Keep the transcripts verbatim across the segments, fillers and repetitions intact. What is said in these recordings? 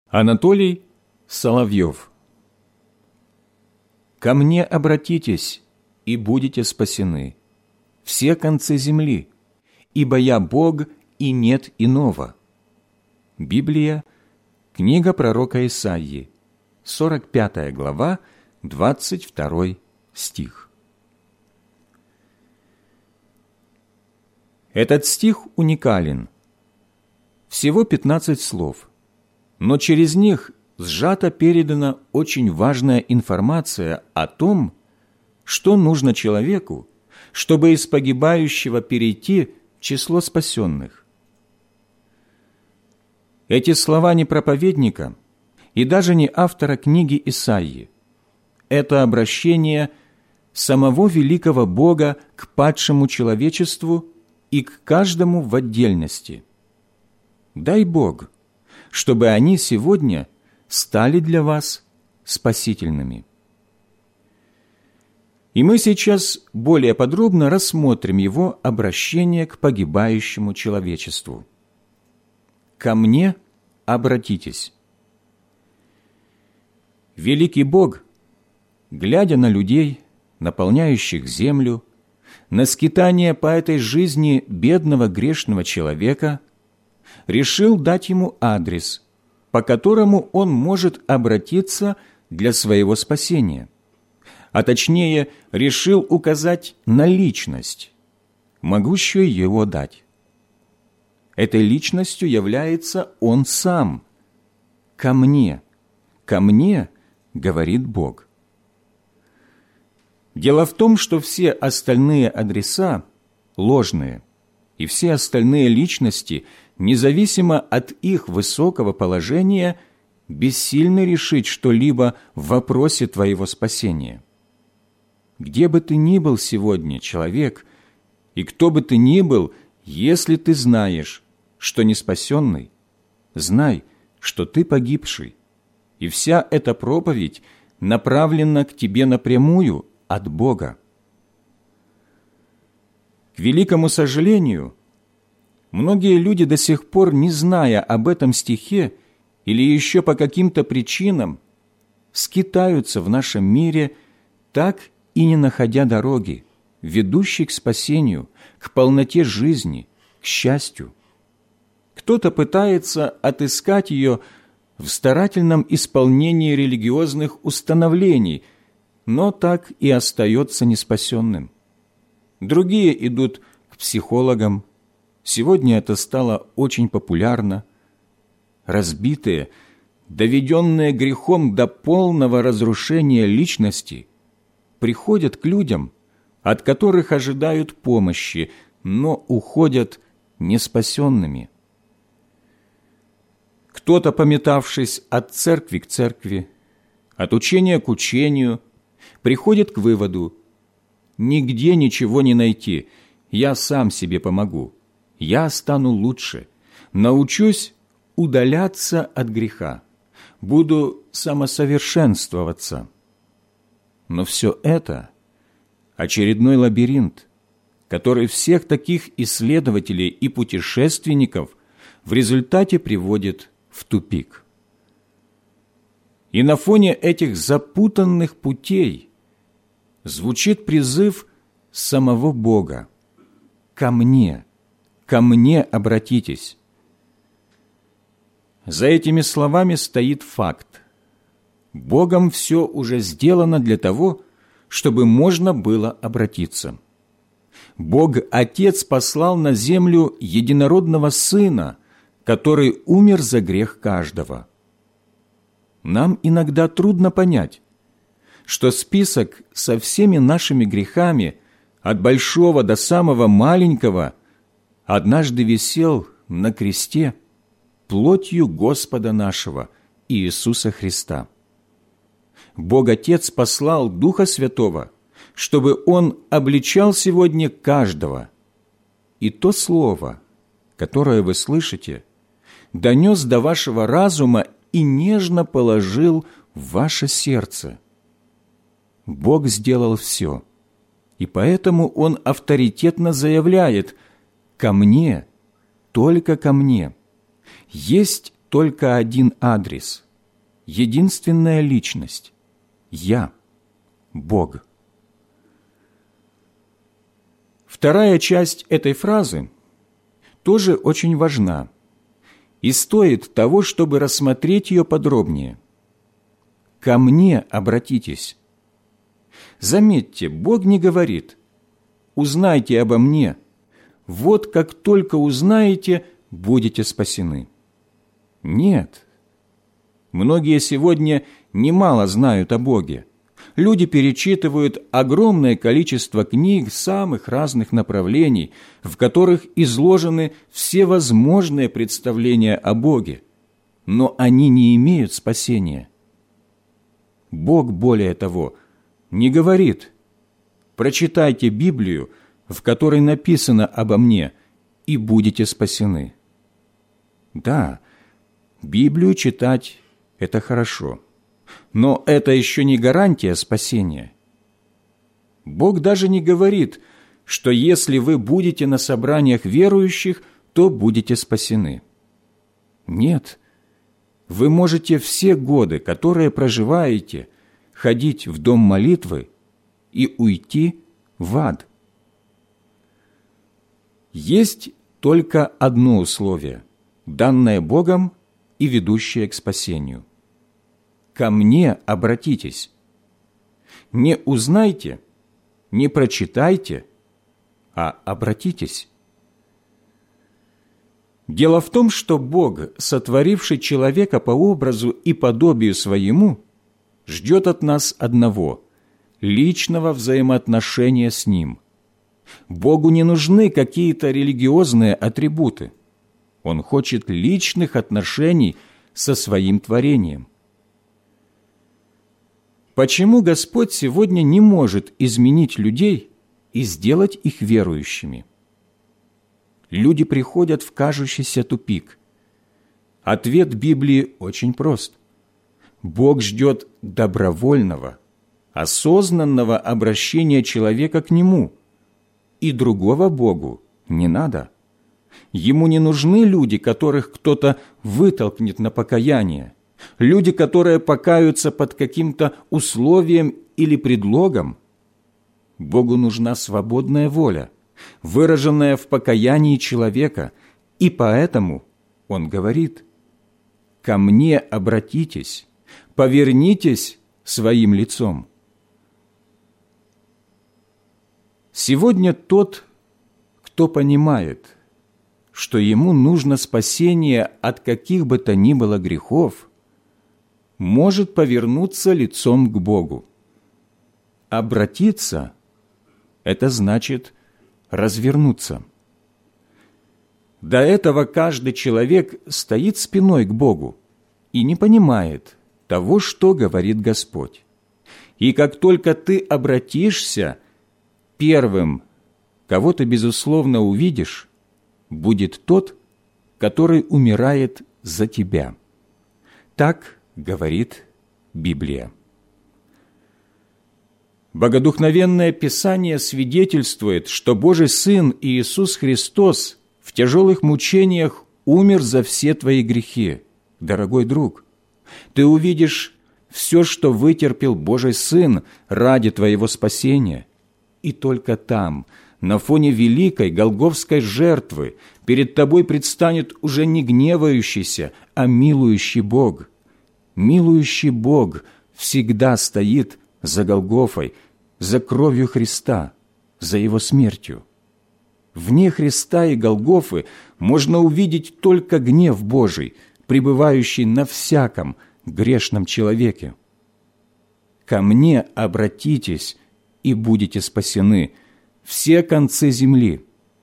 Анатолий Соловьев. «Ко мне обратитесь, и будете спасены, все концы земли, ибо я Бог, и нет иного». Библия, книга пророка Исаии, сорок пятая глава, двадцать второй стих. Этот стих уникален. Всего пятнадцать слов, но через них сжато передана очень важная информация о том, что нужно человеку, чтобы из погибающего перейти в число спасенных. Эти слова не проповедника и даже не автора книги Исаии. Это обращение самого великого Бога к падшему человечеству и к каждому в отдельности. Дай Бог, чтобы они сегодня стали для вас спасительными. И мы сейчас более подробно рассмотрим его обращение к погибающему человечеству. «Ко мне обратитесь». Великий Бог, глядя на людей, наполняющих землю, на скитание по этой жизни бедного грешного человека, решил дать ему адрес, по которому он может обратиться для своего спасения, а точнее решил указать на личность, могущую его дать. Этой личностью является Он Сам. «Ко мне, ко мне, — говорит Бог». Дело в том, что все остальные адреса ложные, и все остальные личности, независимо от их высокого положения, бессильны решить что-либо в вопросе твоего спасения. Где бы ты ни был сегодня, человек, и кто бы ты ни был, если ты знаешь, что не спасенный, знай, что ты погибший, и вся эта проповедь направлена к тебе напрямую от Бога. К великому сожалению, многие люди до сих пор, не зная об этом стихе или еще по каким-то причинам, скитаются в нашем мире, так и не находя дороги, ведущей к спасению, к полноте жизни, к счастью. Кто-то пытается отыскать ее в старательном исполнении религиозных установлений, но так и остается неспасенным. Другие идут к психологам. Сегодня это стало очень популярно. Разбитые, доведенные грехом до полного разрушения личности, приходят к людям, от которых ожидают помощи, но уходят неспасенными. Кто-то, пометавшись от церкви к церкви, от учения к учению, приходит к выводу: «Нигде ничего не найти, я сам себе помогу, я стану лучше, научусь удаляться от греха, буду самосовершенствоваться». Но все это – очередной лабиринт, который всех таких исследователей и путешественников в результате приводит в тупик. И на фоне этих запутанных путей звучит призыв самого Бога: «Ко мне, ко мне обратитесь». За этими словами стоит факт. Богом все уже сделано для того, чтобы можно было обратиться. Бог Отец послал на землю единородного Сына, который умер за грех каждого. Нам иногда трудно понять, что список со всеми нашими грехами, от большого до самого маленького, однажды висел на кресте плотью Господа нашего Иисуса Христа. Бог Отец послал Духа Святого, чтобы Он обличал сегодня каждого. И то слово, которое вы слышите, донес до вашего разума и нежно положил в ваше сердце. Бог сделал все, и поэтому Он авторитетно заявляет: «Ко мне, только ко мне, есть только один адрес, единственная личность – Я, Бог. Вторая часть этой фразы тоже очень важна и стоит того, чтобы рассмотреть ее подробнее. «Ко мне обратитесь». Заметьте, Бог не говорит «узнайте обо мне», вот как только узнаете, будете спасены. Нет. Многие сегодня немало знают о Боге. Люди перечитывают огромное количество книг самых разных направлений, в которых изложены все возможные представления о Боге, но они не имеют спасения. Бог, более того, не говорит «прочитайте Библию, в которой написано обо мне, и будете спасены». Да, Библию читать – это хорошо, но это еще не гарантия спасения. Бог даже не говорит, что если вы будете на собраниях верующих, то будете спасены. Нет, вы можете все годы, которые проживаете, ходить в дом молитвы и уйти в ад. Есть только одно условие, данное Богом и ведущее к спасению. «Ко мне обратитесь». Не узнайте, не прочитайте, а обратитесь. Дело в том, что Бог, сотворивший человека по образу и подобию своему, ждет от нас одного – личного взаимоотношения с Ним. Богу не нужны какие-то религиозные атрибуты. Он хочет личных отношений со своим творением. Почему Господь сегодня не может изменить людей и сделать их верующими? Люди приходят в кажущийся тупик. Ответ Библии очень прост. Бог ждет добровольного, осознанного обращения человека к Нему, и другого Богу не надо. Ему не нужны люди, которых кто-то вытолкнет на покаяние, люди, которые покаются под каким-то условием или предлогом. Богу нужна свободная воля, выраженная в покаянии человека, и поэтому Он говорит: «Ко мне обратитесь, повернитесь своим лицом». Сегодня тот, кто понимает, что ему нужно спасение от каких бы то ни было грехов, может повернуться лицом к Богу. Обратиться – это значит развернуться. До этого каждый человек стоит спиной к Богу и не понимает того, что говорит Господь. И как только ты обратишься, первым, кого ты, безусловно, увидишь, будет тот, который умирает за тебя. Так говорит Библия. Богодухновенное Писание свидетельствует, что Божий Сын Иисус Христос в тяжелых мучениях умер за все твои грехи, дорогой друг. Ты увидишь все, что вытерпел Божий Сын ради твоего спасения, и только там, на фоне великой голгофской жертвы, перед тобой предстанет уже не гневающийся, а милующий Бог. Милующий Бог всегда стоит за Голгофой, за кровью Христа, за Его смертью. Вне Христа и Голгофы можно увидеть только гнев Божий, пребывающий на всяком грешном человеке. «Ко мне обратитесь, и будете спасены, все концы земли».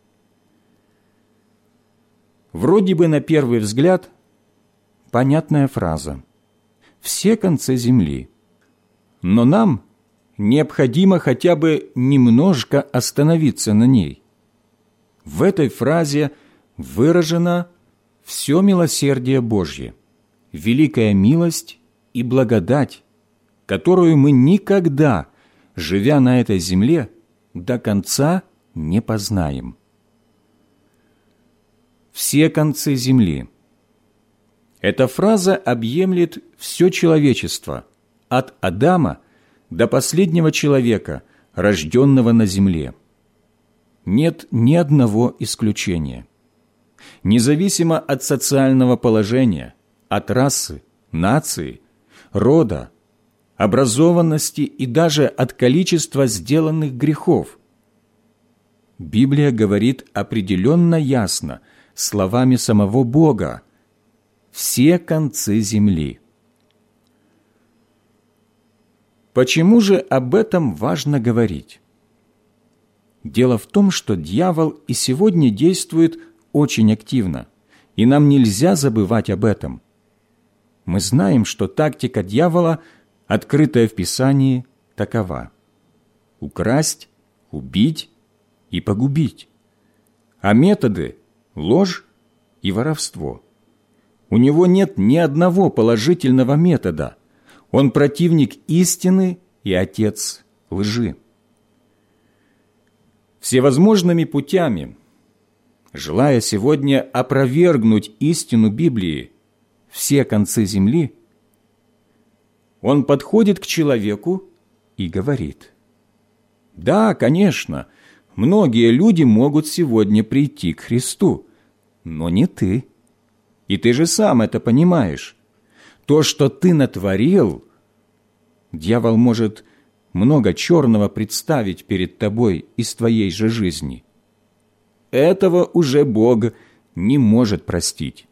Вроде бы на первый взгляд понятная фраза «все концы земли», но нам необходимо хотя бы немножко остановиться на ней. В этой фразе выражено все милосердие Божье, великая милость и благодать, которую мы никогда, живя на этой земле, до конца не познаем. Все концы земли. Эта фраза объемлет все человечество, от Адама до последнего человека, рожденного на земле. Нет ни одного исключения. Независимо от социального положения, от расы, нации, рода, образованности и даже от количества сделанных грехов, Библия говорит определенно ясно, словами самого Бога: «Все концы земли». Почему же об этом важно говорить? Дело в том, что дьявол и сегодня действует очень активно, и нам нельзя забывать об этом. Мы знаем, что тактика дьявола, открытая в Писании, такова: украсть, убить и погубить. А методы – ложь и воровство. У него нет ни одного положительного метода. Он противник истины и отец лжи. Всевозможными путями, желая сегодня опровергнуть истину Библии, все концы земли, он подходит к человеку и говорит: «Да, конечно, многие люди могут сегодня прийти к Христу, но не ты. И ты же сам это понимаешь. То, что ты натворил, дьявол может много черного представить перед тобой из твоей же жизни. Этого уже Бог не может простить».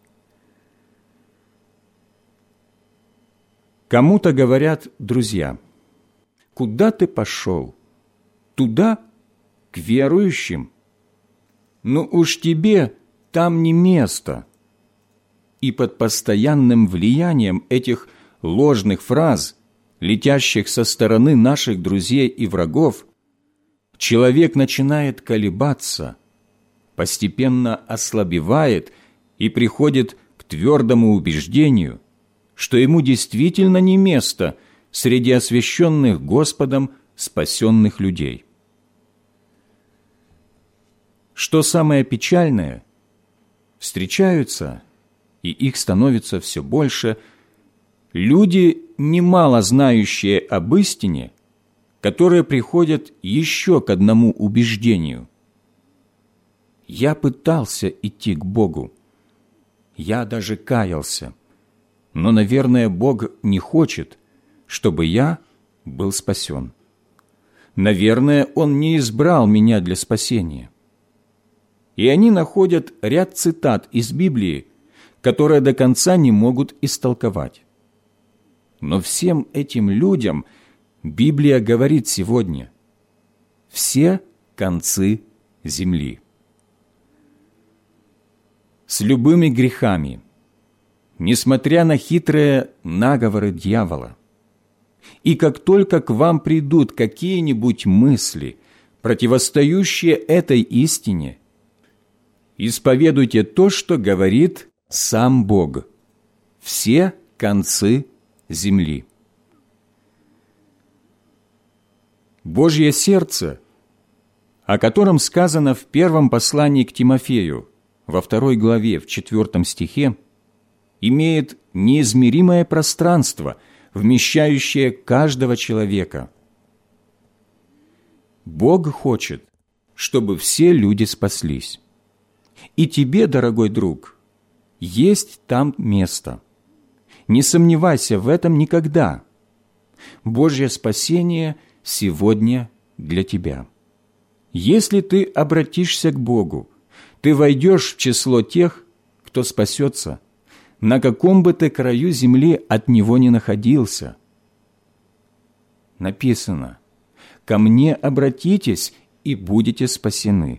Кому-то говорят друзья: «Куда ты пошел? Туда, к верующим? Ну уж тебе там не место». И под постоянным влиянием этих ложных фраз, летящих со стороны наших друзей и врагов, человек начинает колебаться, постепенно ослабевает и приходит к твердому убеждению, что ему действительно не место среди освященных Господом спасенных людей. Что самое печальное, встречаются, и их становится все больше, люди, немало знающие об истине, которые приходят еще к одному убеждению: «Я пытался идти к Богу, я даже каялся, но, наверное, Бог не хочет, чтобы я был спасен. Наверное, Он не избрал меня для спасения». И они находят ряд цитат из Библии, которые до конца не могут истолковать. Но всем этим людям Библия говорит сегодня: все концы земли. С любыми грехами, несмотря на хитрые наговоры дьявола, и как только к вам придут какие-нибудь мысли, противостоящие этой истине, исповедуйте то, что говорит сам Бог: все концы земли. Божье сердце, о котором сказано в первом послании к Тимофею, во второй главе, в четвертом стихе, имеет неизмеримое пространство, вмещающее каждого человека. Бог хочет, чтобы все люди спаслись. И тебе, дорогой друг, есть там место. Не сомневайся в этом никогда. Божье спасение сегодня для тебя. Если ты обратишься к Богу, ты войдешь в число тех, кто спасется, на каком бы ты краю земли от Него не находился. Написано: «Ко мне обратитесь, и будете спасены».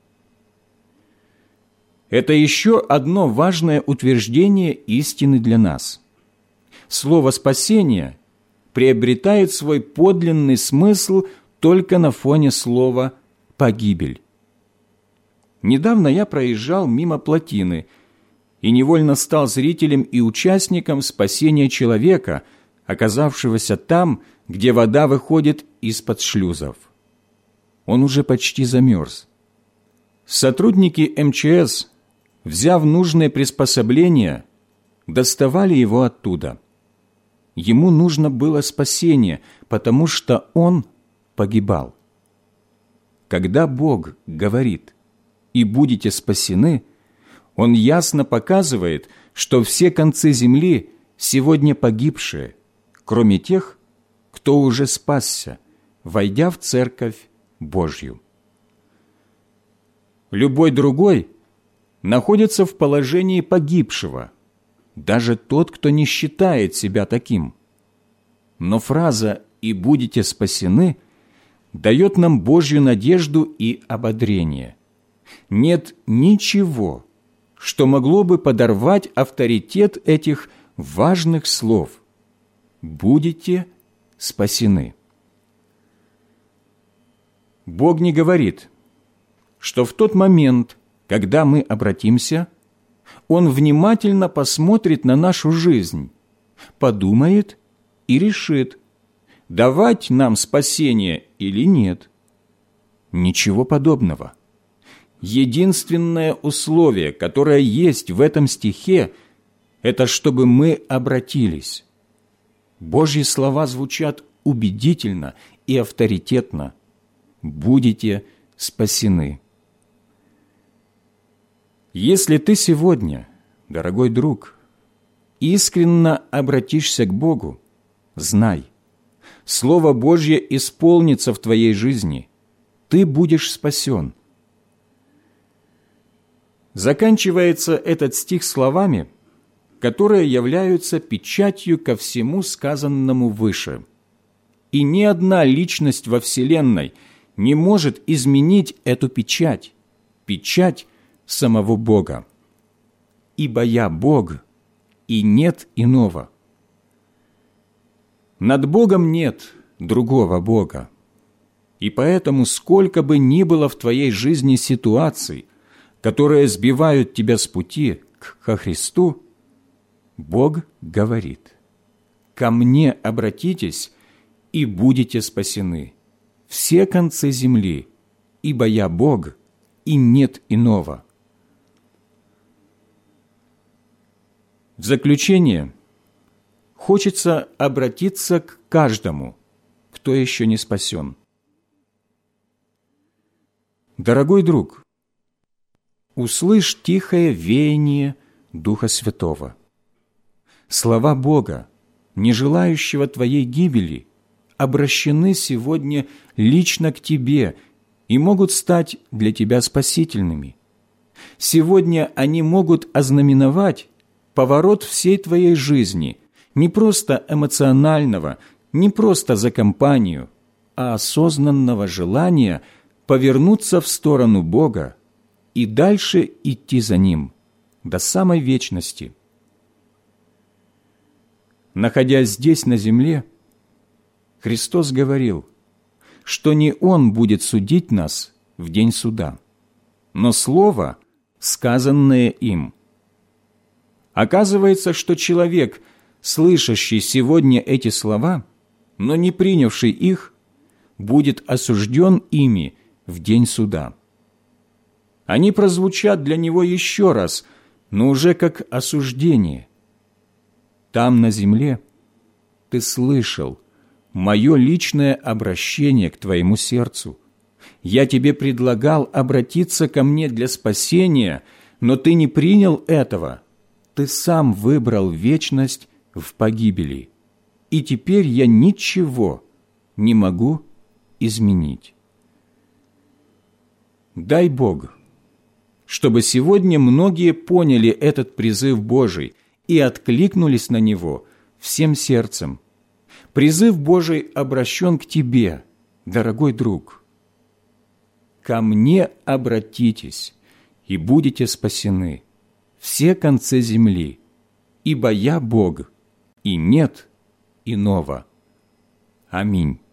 Это еще одно важное утверждение истины для нас. Слово «спасение» приобретает свой подлинный смысл только на фоне слова «погибель». Недавно я проезжал мимо плотины и невольно стал зрителем и участником спасения человека, оказавшегося там, где вода выходит из-под шлюзов. Он уже почти замерз. Сотрудники эм че эс, взяв нужные приспособления, доставали его оттуда. Ему нужно было спасение, потому что он погибал. Когда Бог говорит «и будете спасены», Он ясно показывает, что все концы земли сегодня погибшие, кроме тех, кто уже спасся, войдя в Церковь Божью. Любой другой находится в положении погибшего, даже тот, кто не считает себя таким. Но фраза «и будете спасены» дает нам Божью надежду и ободрение. Нет ничего, что могло бы подорвать авторитет этих важных слов «будете спасены». Бог не говорит, что в тот момент, когда мы обратимся, Он внимательно посмотрит на нашу жизнь, подумает и решит, давать нам спасение или нет. Ничего подобного. Единственное условие, которое есть в этом стихе, это чтобы мы обратились. Божьи слова звучат убедительно и авторитетно. Будете спасены. Если ты сегодня, дорогой друг, искренне обратишься к Богу, знай, Слово Божье исполнится в твоей жизни, ты будешь спасен. Заканчивается этот стих словами, которые являются печатью ко всему сказанному выше. И ни одна личность во Вселенной не может изменить эту печать, печать самого Бога. Ибо я Бог, и нет иного. Над Богом нет другого Бога. И поэтому, сколько бы ни было в твоей жизни ситуаций, которые сбивают тебя с пути ко Христу, Бог говорит: «Ко мне обратитесь, и будете спасены, все концы земли, ибо я Бог, и нет иного». В заключение хочется обратиться к каждому, кто еще не спасен. Дорогой друг, услышь тихое веяние Духа Святого. Слова Бога, не желающего твоей гибели, обращены сегодня лично к тебе и могут стать для тебя спасительными. Сегодня они могут ознаменовать поворот всей твоей жизни, не просто эмоционального, не просто за компанию, а осознанного желания повернуться в сторону Бога и дальше идти за Ним до самой вечности. Находясь здесь, на земле, Христос говорил, что не Он будет судить нас в день суда, но Слово, сказанное им. Оказывается, что человек, слышащий сегодня эти слова, но не принявший их, будет осужден ими в день суда. Они прозвучат для него еще раз, но уже как осуждение. Там, на земле, ты слышал мое личное обращение к твоему сердцу. Я тебе предлагал обратиться ко мне для спасения, но ты не принял этого. Ты сам выбрал вечность в погибели, и теперь я ничего не могу изменить. Дай Бог, чтобы сегодня многие поняли этот призыв Божий и откликнулись на него всем сердцем. Призыв Божий обращен к тебе, дорогой друг. «Ко мне обратитесь, и будете спасены, все концы земли, ибо я Бог, и нет иного». Аминь.